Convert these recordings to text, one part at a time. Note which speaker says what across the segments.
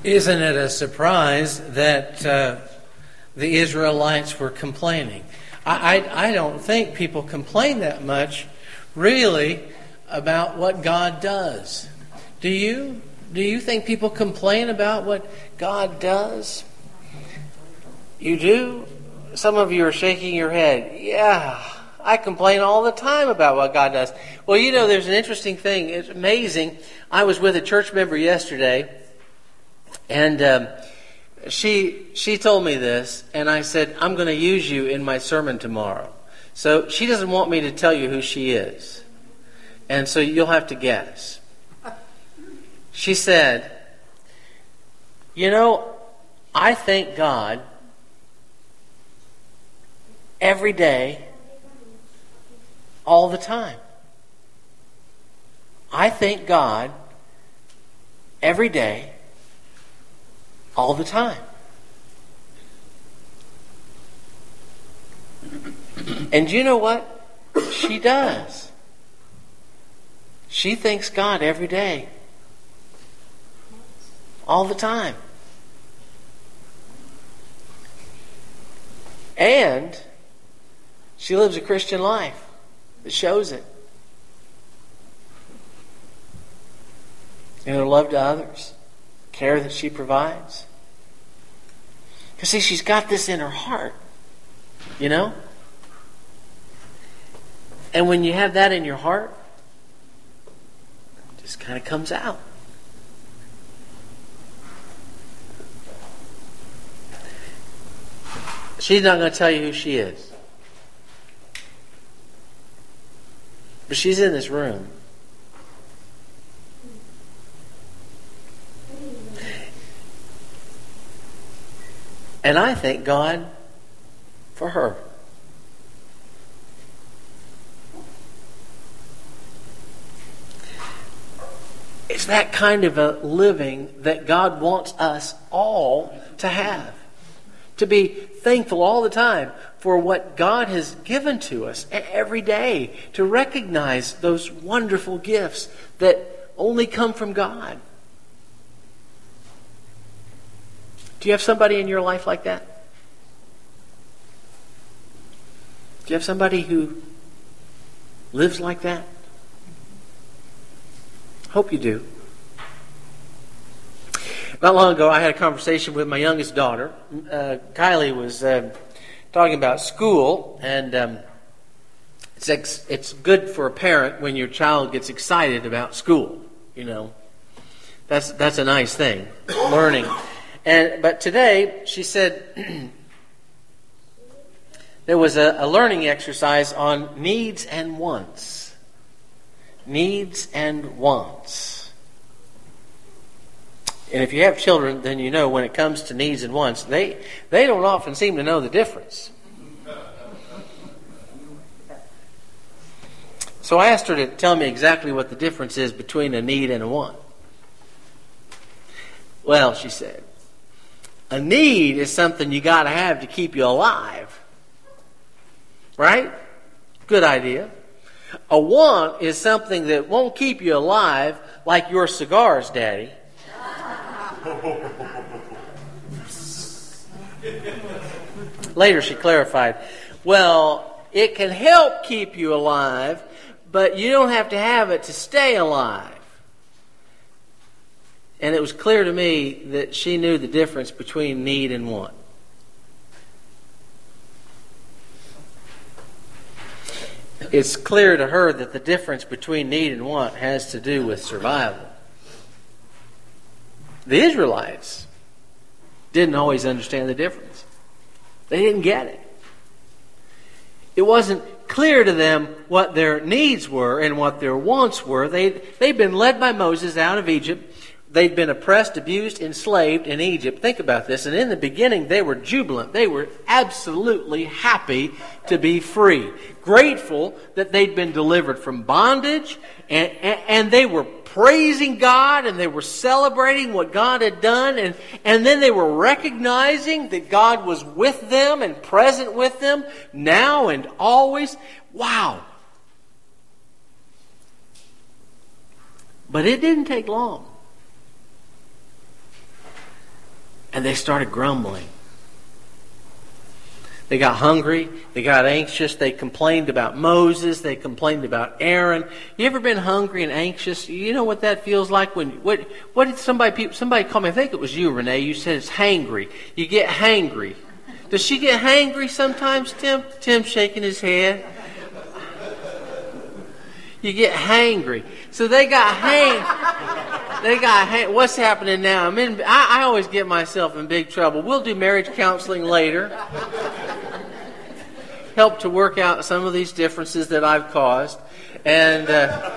Speaker 1: Isn't it a surprise that the Israelites were complaining? I don't think people complain that much, really, about what God does. Do you? Do you think people complain about what God does? You do? Some of you are shaking your head. Yeah, I complain all the time about what God does. Well, you know, there's an interesting thing. It's amazing. I was with a church member yesterday, and she told me this, and I said, I'm going to use you in my sermon tomorrow. So she doesn't want me to tell you who she is. And so you'll have to guess. She said, you know, I thank God every day, all the time. I thank God every day, all the time. And you know what? She does. She thanks God every day, all the time. And she lives a Christian life that shows it. And her love to others, care that she provides. Because see, she's got this in her heart, you know? And when you have that in your heart, it just kind of comes out. She's not going to tell you who she is. But she's in this room. And I thank God for her. It's that kind of a living that God wants us all to have. To be thankful all the time for what God has given to us every day. To recognize those wonderful gifts that only come from God. Do you have somebody in your life like that? Do you have somebody who lives like that? Hope you do. Not long ago, I had a conversation with my youngest daughter. Kylie was talking about school, and it's good for a parent when your child gets excited about school. You know, that's a nice thing, learning. But today, she said there was a learning exercise on needs and wants. Needs and wants. And if you have children, then you know when it comes to needs and wants, they don't often seem to know the difference. So I asked her to tell me exactly what the difference is between a need and a want. Well, she said, a need is something you got to have to keep you alive. Right? Good idea. A want is something that won't keep you alive, like your cigars, Daddy. Later she clarified, well, it can help keep you alive, but you don't have to have it to stay alive. And it was clear to me that she knew the difference between need and want. It's clear to her that the difference between need and want has to do with survival. The Israelites didn't always understand the difference. They didn't get it. It wasn't clear to them what their needs were and what their wants were. They'd been led by Moses out of Egypt. They'd been oppressed, abused, enslaved in Egypt. Think about this. And in the beginning, they were jubilant. They were absolutely happy to be free. Grateful that they'd been delivered from bondage. And they were praising God, and they were celebrating what God had done. And then they were recognizing that God was with them and present with them now and always. Wow. But it didn't take long And they started grumbling. They got hungry. They got anxious. They complained about Moses. They complained about Aaron. You ever been hungry and anxious? You know what that feels like when what did somebody call me? I think it was you, Renee. You said it's hangry. You get hangry. Does she get hangry sometimes, Tim? Tim's shaking his head. You get hangry. So they got what's happening now? I always get myself in big trouble. We'll do marriage counseling later. Help to work out some of these differences that I've caused. And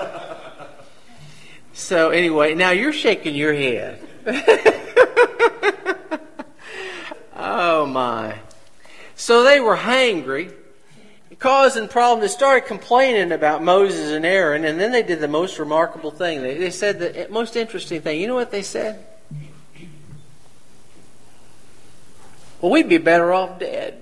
Speaker 1: so anyway, now you're shaking your head. Oh my. So they were hangry, causing problems. They started complaining about Moses and Aaron, and then they did the most remarkable thing. They said the most interesting thing. You know what they said? Well, we'd be better off dead.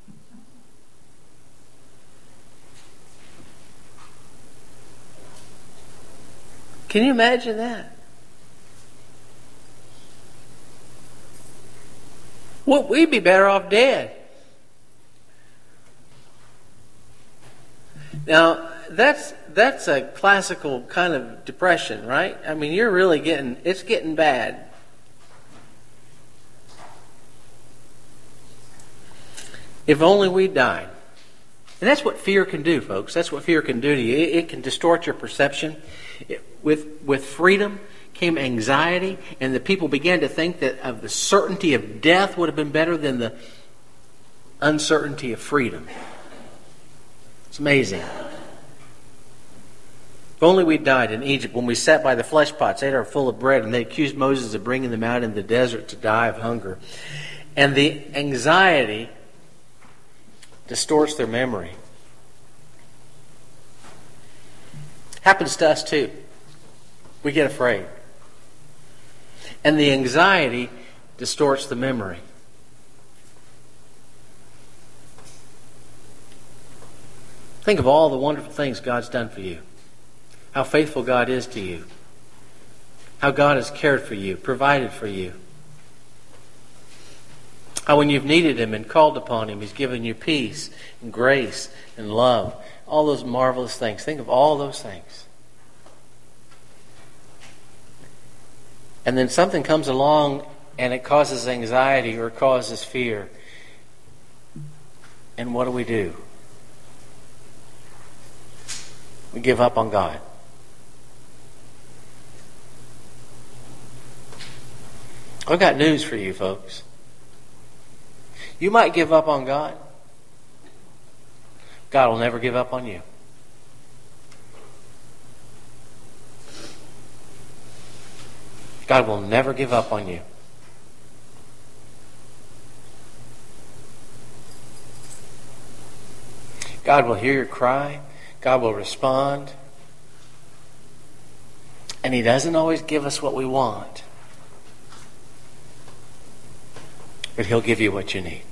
Speaker 1: Can you imagine that? Well, we'd be better off dead. Now, that's a classical kind of depression, right? I mean, you're really it's getting bad. If only we died. And that's what fear can do, folks. That's what fear can do to you. It can distort your perception. With freedom came anxiety, and the people began to think that of the certainty of death would have been better than the uncertainty of freedom. It's amazing. If only we died in Egypt when we sat by the flesh pots, ate our full of bread, and they accused Moses of bringing them out in the desert to die of hunger. And the anxiety distorts their memory. Happens to us too. We get afraid. And the anxiety distorts the memory. Think of all the wonderful things God's done for you. How faithful God is to you. How God has cared for you, provided for you. How when you've needed Him and called upon Him, He's given you peace and grace and love. All those marvelous things. Think of all those things. And then something comes along and it causes anxiety or causes fear. And what do? We give up on God. I've got news for you, folks. You might give up on God. God will never give up on you. God will never give up on you. God will hear your cry. God will respond. And He doesn't always give us what we want. But He'll give you what you need.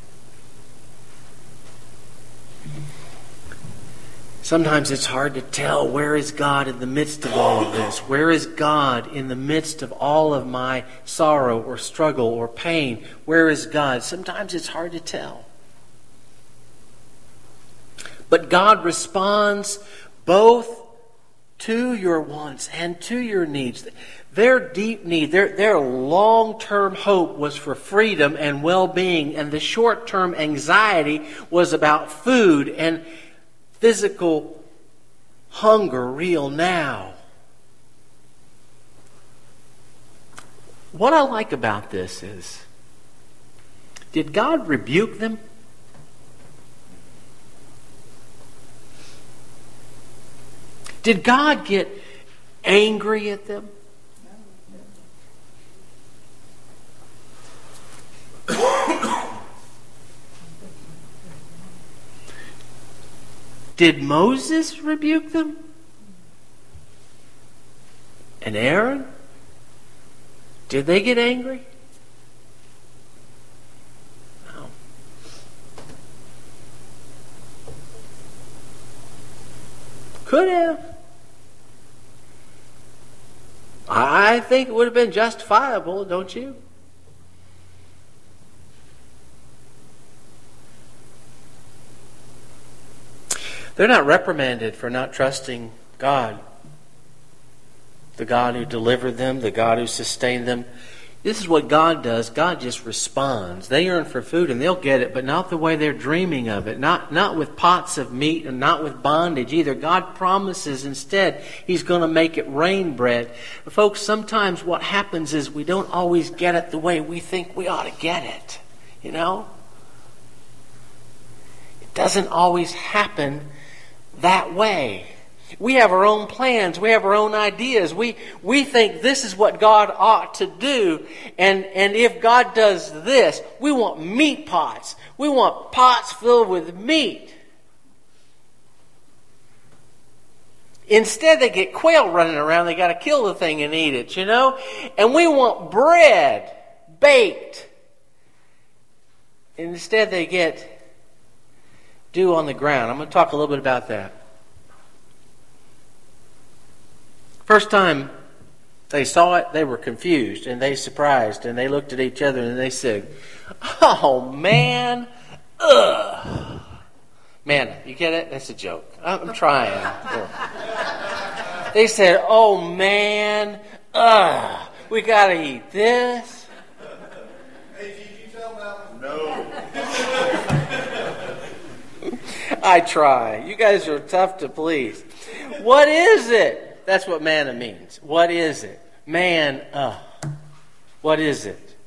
Speaker 1: Sometimes it's hard to tell, where is God in the midst of all of this? Where is God in the midst of all of my sorrow or struggle or pain? Where is God? Sometimes it's hard to tell. But God responds both to your wants and to your needs. Their deep need, their long-term hope was for freedom and well-being, and the short-term anxiety was about food and physical hunger, real now. What I like about this is, did God rebuke them? Did God get angry at them? Did Moses rebuke them? And Aaron? Did they get angry? No. Could have. I think it would have been justifiable, don't you? They're not reprimanded for not trusting God. The God who delivered them, the God who sustained them. This is what God does. God just responds. They yearn for food and they'll get it, but not the way they're dreaming of it. Not with pots of meat and not with bondage either. God promises instead He's going to make it rain bread. Folks, sometimes what happens is we don't always get it the way we think we ought to get it. You know? It doesn't always happen that way. We have our own plans. We have our own ideas. We think this is what God ought to do. And if God does this, we want meat pots. We want pots filled with meat. Instead, they get quail running around. They got to kill the thing and eat it, you know? And we want bread baked. And instead, they get dew on the ground. I'm going to talk a little bit about that. First time they saw it, they were confused and they surprised and they looked at each other and they said, "Oh man, ugh." Man, you get it? That's a joke. I'm trying. They said, "Oh man, ugh, we got to eat this."
Speaker 2: Hey, did you tell them? No.
Speaker 1: I try. You guys are tough to please. What is it? That's what manna means. What is it? What is it?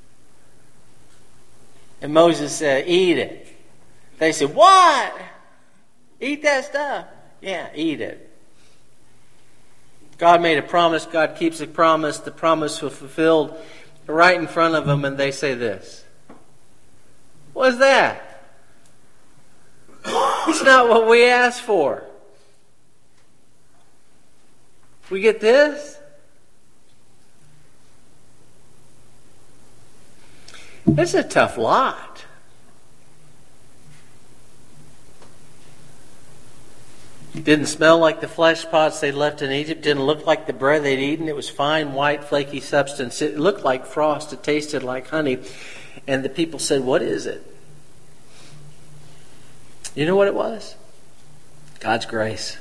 Speaker 1: And Moses said, "Eat it." They said, "What? Eat that stuff?" Yeah, eat it. God made a promise. God keeps a promise. The promise was fulfilled right in front of them, and they say this. What is that? It's not what we asked for. We get this? It's a tough lot. It didn't smell like the flesh pots they left in Egypt. Didn't look like the bread they'd eaten. It was fine, white, flaky substance. It looked like frost. It tasted like honey. And the people said, "What is it?" You know what it was? God's grace.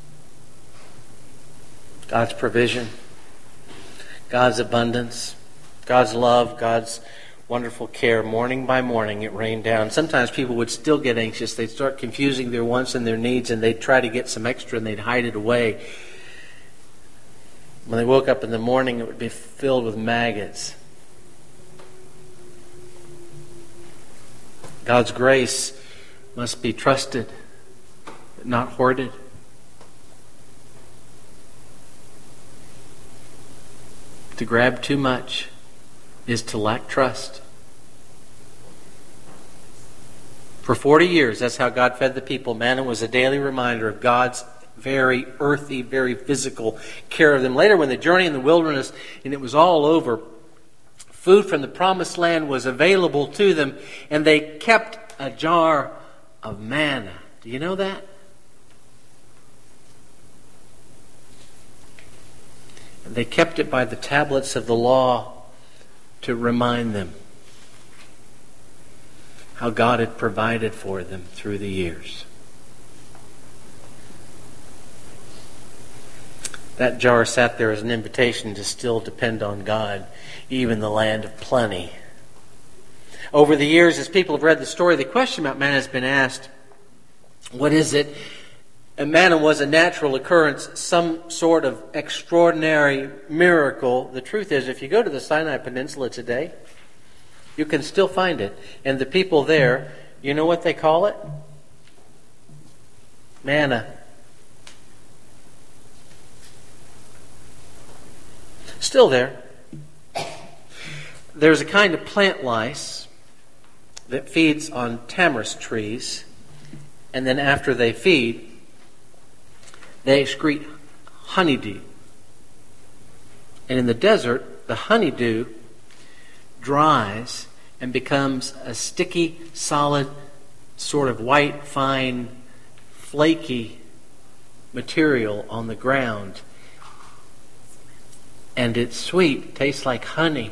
Speaker 1: God's provision, God's abundance, God's love, God's wonderful care. Morning by morning it rained down. Sometimes people would still get anxious. They'd start confusing their wants and their needs, and they'd try to get some extra and they'd hide it away. When they woke up in the morning, it would be filled with maggots. God's grace must be trusted, but not hoarded. To grab too much is to lack trust. For 40 years, that's how God fed the people. Manna was a daily reminder of God's very earthy, very physical care of them. Later, when the journey in the wilderness and it was all over, food from the promised land was available to them, and they kept a jar of manna. Do you know that? They kept it by the tablets of the law to remind them how God had provided for them through the years. That jar sat there as an invitation to still depend on God, even the land of plenty. Over the years, as people have read the story, the question about manna has been asked, what is it? And manna was a natural occurrence, some sort of extraordinary miracle. The truth is, if you go to the Sinai Peninsula today, you can still find it. And the people there, you know what they call it? Manna. Still there. There's a kind of plant lice that feeds on tamarisk trees, and then after they feed, they excrete honeydew. And in the desert, the honeydew dries and becomes a sticky, solid, sort of white, fine, flaky material on the ground. And it's sweet, tastes like honey.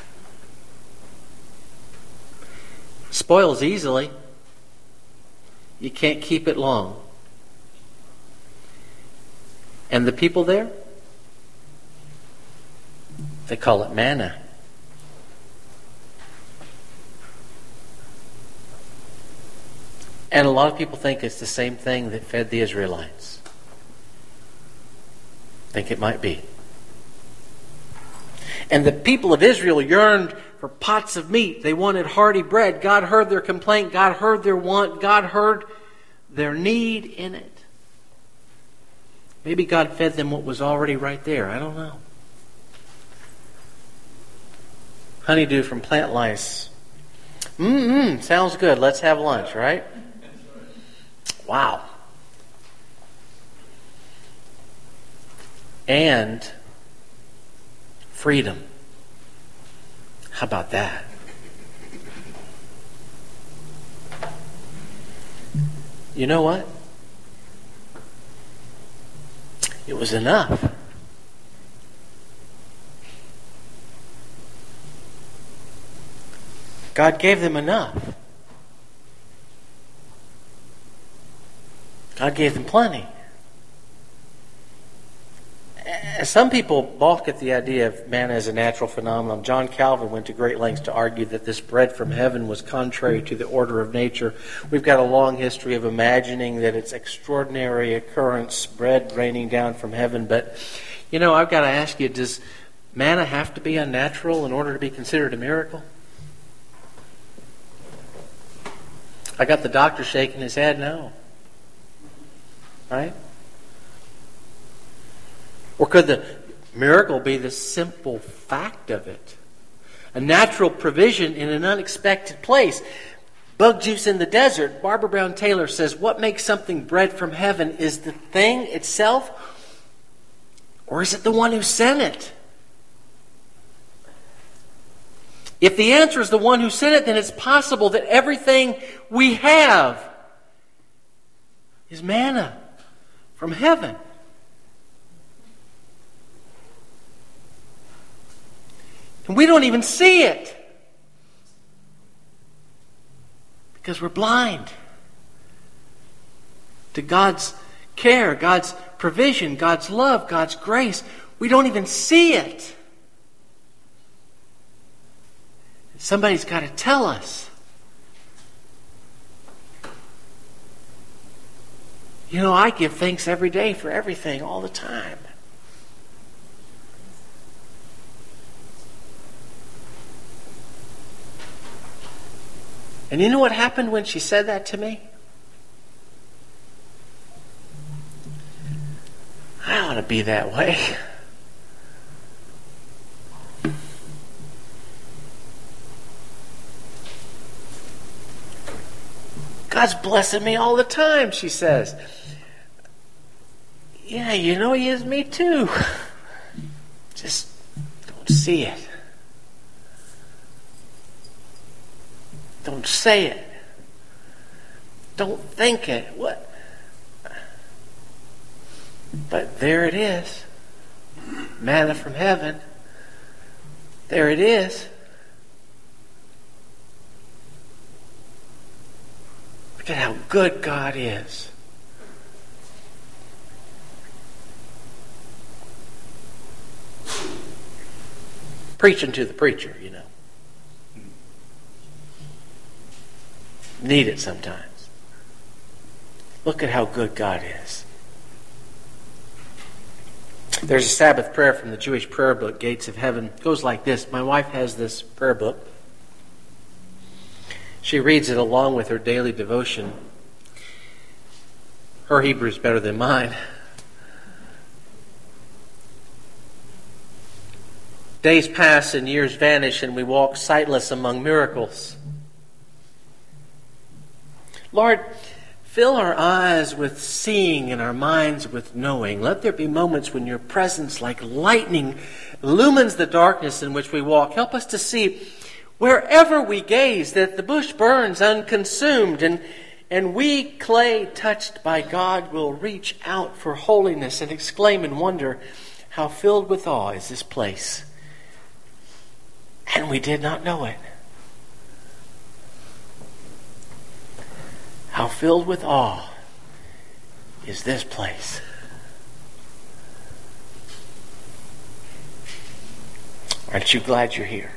Speaker 1: Spoils easily. You can't keep it long. And the people there, they call it manna. And a lot of people think it's the same thing that fed the Israelites. Think it might be. And the people of Israel yearned for pots of meat. They wanted hearty bread. God heard their complaint. God heard their want. God heard their need in it. Maybe God fed them what was already right there. I don't know. Honeydew from plant lice. Sounds good. Let's have lunch, right? Wow. And freedom. How about that? You know what? It was enough. God gave them enough. God gave them plenty. Some people balk at the idea of manna as a natural phenomenon. John Calvin went to great lengths to argue that this bread from heaven was contrary to the order of nature. We've got a long history of imagining that it's extraordinary occurrence, bread raining down from heaven. But, I've got to ask you, does manna have to be unnatural in order to be considered a miracle? I got the doctor shaking his head, no. Right? Or could the miracle be the simple fact of it? A natural provision in an unexpected place. Bug juice in the desert. Barbara Brown Taylor says, what makes something bread from heaven is the thing itself, or is it the one who sent it? If the answer is the one who sent it, then it's possible that everything we have is manna from heaven. And we don't even see it because we're blind to God's care, God's provision, God's love, God's grace. We don't even see it. Somebody's got to tell us. I give thanks every day for everything all the time. And you know what happened when she said that to me? I ought to be that way. God's blessing me all the time, she says. Yeah, He is me too. Just don't see it. Don't say it. Don't think it. What? But there it is. Manna from heaven. There it is. Look at how good God is. Preaching to the preacher, Need it sometimes. Look at how good God is. There's a Sabbath prayer from the Jewish prayer book, Gates of Heaven. It goes like this. My wife has this prayer book. She reads it along with her daily devotion. Her Hebrew is better than mine. Days pass and years vanish, and we walk sightless among miracles. Lord, fill our eyes with seeing and our minds with knowing. Let there be moments when your presence, like lightning, illumines the darkness in which we walk. Help us to see wherever we gaze that the bush burns unconsumed, and we, clay touched by God, will reach out for holiness and exclaim in wonder, how filled with awe is this place. And we did not know it. How filled with awe is this place. Aren't you glad you're here?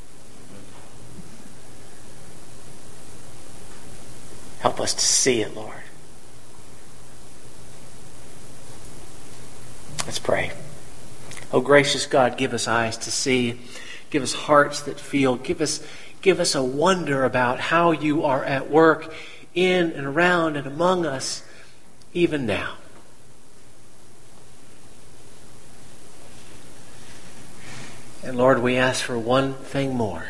Speaker 1: Help us to see it, Lord. Let's pray. Oh, gracious God, give us eyes to see. Give us hearts that feel. Give us a wonder about how you are at work in and around and among us even now. And Lord, we ask for one thing more.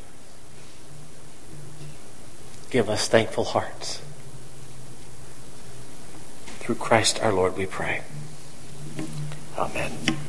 Speaker 1: Give us thankful hearts. Through Christ our Lord we pray. Amen.